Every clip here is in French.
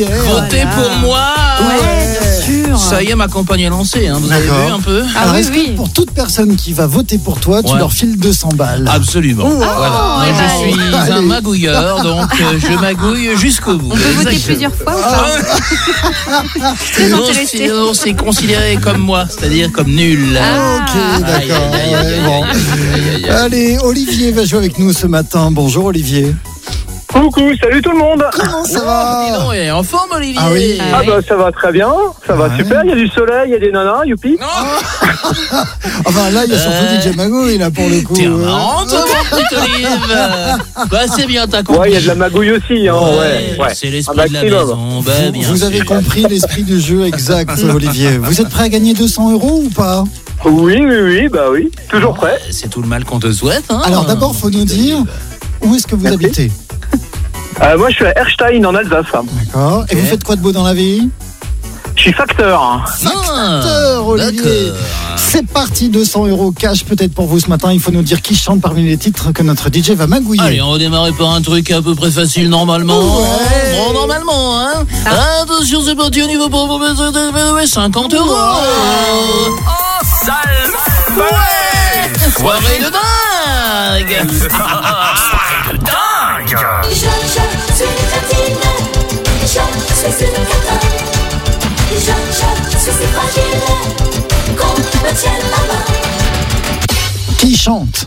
hier. Votez pour moi. Ouais, bien sûr. Ça y est, ma campagne est lancée. Hein. Vous avez D'accord. vu un peu? Alors, est-ce que pour toute personne qui va voter pour toi, tu Ouais. leur files 200 balles? Absolument. Voilà. Moi, je suis Allez. un magouilleur, donc je magouille jusqu'au bout. On peut voter Exactement. plusieurs fois ou pas? Très Non, intéressé. sinon, c'est considéré comme moi, c'est-à-dire comme nul. Ok, d'accord. Ouais, bon. Allez, Olivier va jouer avec nous ce matin. Bonjour Olivier. Coucou, salut tout le monde. Comment ça Dis va? donc, il est en forme, Olivier. Ah oui. Ah bah ça va très bien, ça va Ouais. super, il y a du soleil, il y a des nanas, youpi. Enfin là, il y a surtout DJ Magouille là pour le coup. T'es marrant, toi, mon petit Olive. Bah, c'est bien, t'as compris. Ouais, il y a de la magouille aussi, hein, ouais. C'est Un l'esprit de la maximum. maison. Bah, bien Vous sûr. avez compris l'esprit du jeu exact, Olivier. Vous êtes prêt à gagner 200 € ou pas? Oui, bah oui, toujours prêt. C'est tout le mal qu'on te souhaite. Hein. Alors d'abord, faut nous dire où est-ce que vous Merci. habitez. Moi je suis à Erstein en Alsace. D'accord. Et vous faites quoi de beau dans la vie? Je suis facteur. Facteur, Olivier. D'accord. C'est parti, 200 € cash peut-être pour vous ce matin. Il faut nous dire qui chante parmi les titres que notre DJ va magouiller. Allez, on va démarrer par un truc à peu près facile normalement. Ouais. Bon, normalement, hein. Attention, c'est parti au niveau pour 50 €. Oh, sale Ouais. Soirée de dingue. Soirée de dingue. Je suis fatiguée, je suis une cata. Je suis si fragile qu'on me tienne la main. Qui chante?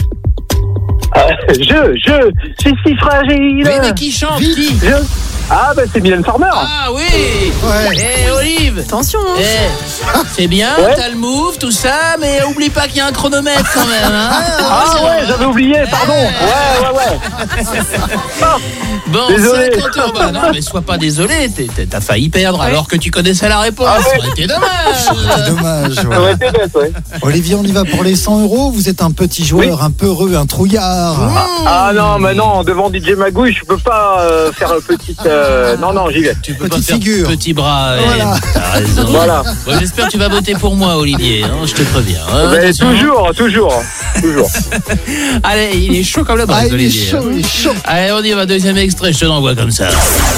Je suis si fragile. Mais qui chante? Qui? Ah bah c'est Mylène Farmer. Ah oui. Ouais. Eh, Olive. Attention. C'est bien, Ouais. t'as le move, tout ça, mais oublie pas qu'il y a un chronomètre quand même. Hein. Ah ouais, j'avais oublié, pardon. Ouais. Bon, Désolé. 50 €. Bah, non, mais sois pas désolé, t'as failli perdre alors que tu connaissais la réponse. Ah ouais. Ça aurait été dommage. C'est dommage. Ça ouais. aurait été bête, ouais. Olivier, on y va pour les 100 €. Vous êtes un petit joueur, un peureux, un trouillard. Ah non, mais non, devant DJ Magouille, je peux pas faire petite... Non, j'y vais. Tu peux Petite pas faire figure. petit bras. Voilà. T'as raison. Voilà. Bon, j'espère que tu vas voter pour moi, Olivier. Hein, je te préviens. Hein, Mais attention. toujours. Allez, il est chaud comme le Ah, bras, il est Olivier. chaud, il est chaud. Allez, on y va. Deuxième extrait, je te l'envoie comme ça.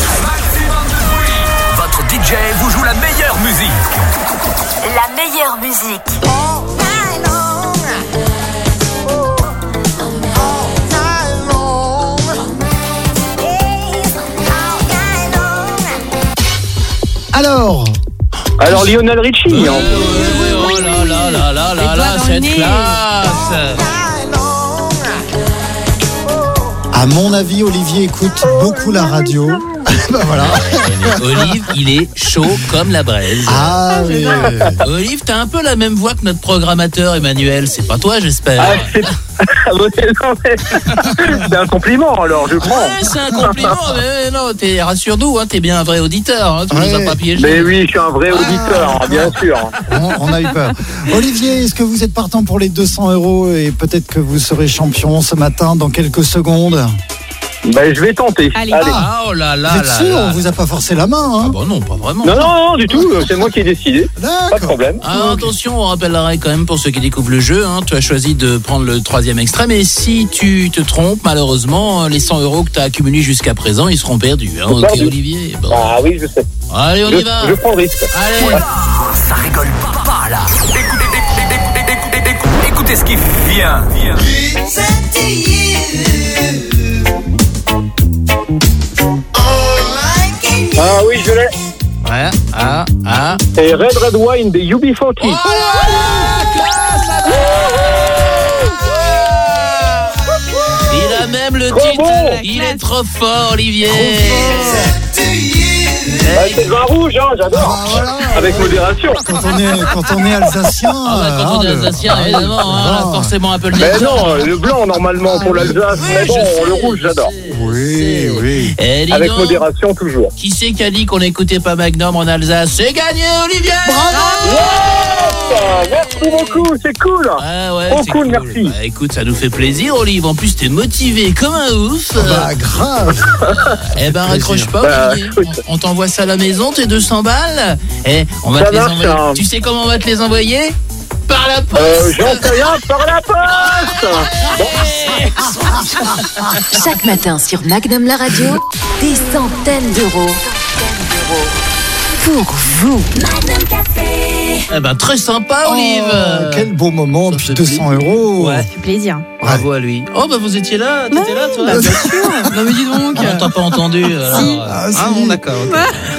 Votre DJ vous joue la meilleure musique. La meilleure musique. Alors Lionel Richie. Oui, hein. oh là, cette nez. classe. À mon avis, Olivier écoute beaucoup la radio. Bah voilà. Olive, il est chaud comme la braise. Ah oui. Olive, t'as un peu la même voix que notre programmateur Emmanuel. C'est pas toi, j'espère. Ah, non, mais c'est un compliment alors, je prends. Ouais, c'est un compliment, mais non, rassure-nous, hein, t'es bien un vrai auditeur, hein, tu nous as Ouais. pas piégé. Mais oui, je suis un vrai auditeur, bien sûr. On a eu peur. Olivier, est-ce que vous êtes partant pour les 200 € et peut-être que vous serez champion ce matin dans quelques secondes? Ben, je vais tenter. Allez. Ah, oh là là Vous êtes là sûr? là. On vous a pas forcé la main, Ah hein? bah non, pas vraiment. Non, du tout, c'est moi qui ai décidé. Pas de D'accord. problème. Ah, attention, on rappelle la règle quand même pour ceux qui découvrent le jeu. Hein. Tu as choisi de prendre le troisième extrait, mais si tu te trompes, malheureusement, les 100 € que tu as accumulés jusqu'à présent, ils seront perdus. Hein. Ok, Perdus. Olivier. Bon. Ah oui, je sais. Allez, on y va. Je prends le risque. Allez. Ça rigole pas là. Écoutez ce qui vient. Ah oui, je l'ai. Ouais, C'est Red Wine des UB40. Oh là, classe, la il a même le Trop titre. bon. Il est trop fort, Olivier. C'est le vin rouge, hein, j'adore. Ah, voilà. Avec modération. Quand on est alsacien. Ah bah, quand on est le- alsacien, évidemment, hein, là, forcément un peu le Mais nez. non, le blanc normalement pour l'Alsace. Mais bon, le rouge, j'adore. Oui, oui. Eh, dis Avec donc, modération toujours. qui c'est qui a dit qu'on n'écoutait pas Magnum en Alsace? C'est gagné, Olivier. Ah, merci beaucoup, c'est cool. Ah ouais, Trop c'est cool, merci. Bah, écoute, ça nous fait plaisir, Olive. En plus, t'es motivé comme un ouf. Bah grave. Eh ben, raccroche pas, Bah, Olivier. écoute. On t'envoie ça à la maison, tes 200 balles. Eh, on va Ça te les marche, envoyer. hein. Tu sais comment on va te les envoyer? Par la poste. J'en sais rien, par la poste. Chaque matin sur Magnum la radio, des centaines d'euros vous. Pour vous. Magnum Café. Eh ben, très sympa, Olive. Quel beau moment, Ça puis fait 200 euros. Ouais. Ça fait plaisir. Bravo à lui. Oh, bah, vous étiez là. T'étais là, toi? Bah, bien sûr. Non, mais dis donc. On t'a pas entendu. Alors, Si. Ah, si. bon, d'accord. ok.